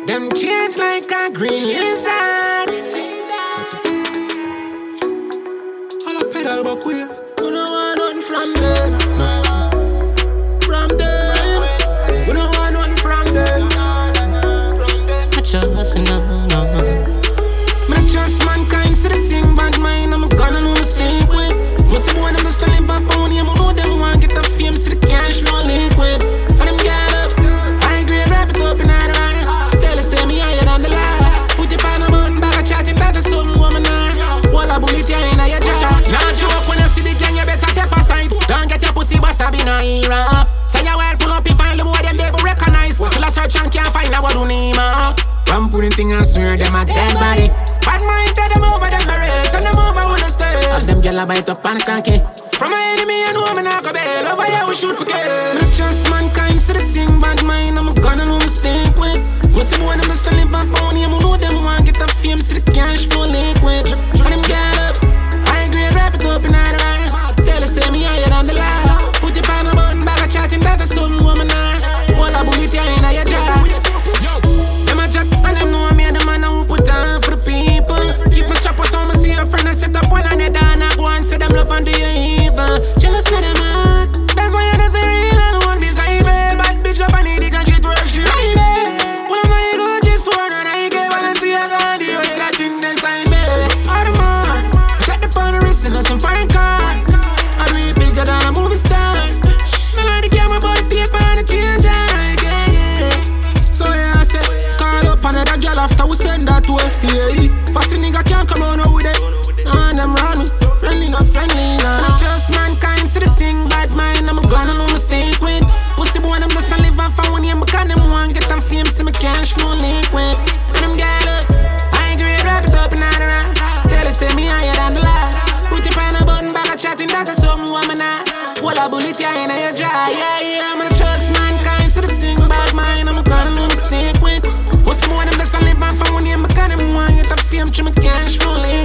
Them change like a green lizard. All a pedal but queer. We don't want nothing from them. No. From them. We don't want nothing from them. I trust no. Me trust mankind, see the thing bad mind. I'm gonna know mistake with. Most of the one them just live by phone. You know them want get the fame, see the cash flow liquid. And them get up. I agree, wrap it up in that right. Tell us, say me higher than the lie. Put it on the button, back a chatting, that is something woman now. Wall a bullet, you in your jaw. Now joke when you see the gang, you better step aside. Don't get your pussy, wasabi no era. Say your world, pull up, you find the boy, them they will recognize. Still a search and can't find out what do need, man. One putting thing and swear them a dead body. Bad mind, tell them over them hurry. Turn them over with the stay. All them gyal a bite up and skanky. From my enemy, I know me not go bail. Over here we shoot for kill. Not just mankind, see the thing bad mind. I'm gonna no mistake with. What's the boy them just live by phone? You know them want get the fame, see the cash flow liquid. And them get up. I agree, wrap it up in that right. Tell us, say me higher than the lie. Put it on the button, back a chatting, that is something woman now. Wall a bullet, you in your jaw. Them a chat and them know me, the man who put on for the people. Keep my strap on me, see your friend and set up one on the down. I go and say them love and do you evil. Jealous for them out. That's why you doesn't real and one beside me. Bad bitch up and need and she twerk, she right me. When I'm gonna go just turn and I get Valencia God, the only that thing inside me. All the man, set the on the wrist and some foreign card. I do it bigger than a movie star. Me like the camera but the paper and the change, yeah. So yeah, I said, call up another girl after we send that way. Yeah, fast nigga can't come on with it. And them round me, friendly not friendly. Not just mankind, see the thing bad mind. I'm gonna no mistake with. Pussy boy them just a live and found when you because them want get them fame, see me cash flow liquid. And them get up, I agree, wrap it up in that right. Tell us say me higher than the lie. Put it on a button, back a chatting, that is something woman now. Wall a bullet, you in your jaw. Yeah, I'm gonna trust mankind, see the thing bad mind. I'm gonna no mistake with. What's the boy them just a live and found when you because them want get them fame, see me cash flow liquid.